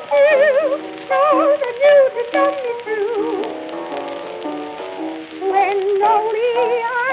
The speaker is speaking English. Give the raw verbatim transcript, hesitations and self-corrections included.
you, so that you to love me too. When only I